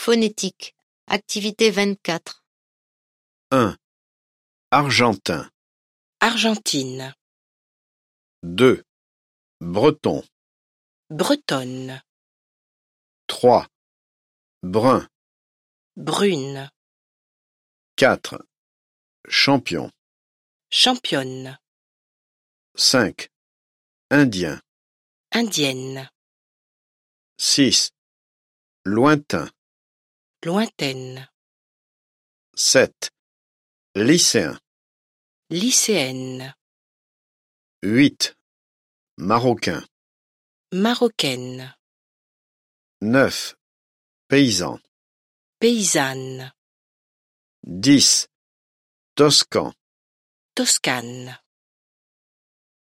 Phonétique. Activité 24. 1. Argentin. Argentine, 2. Breton. bretonne, 3. Brun. brune, 4. Champion. championne, 5. Indien. indienne, 6. Lointain. lointaine, 7. Lycéen. lycéenne, 8. Marocain. marocaine, 9. Paysan. paysanne, 10. Toscan. toscane.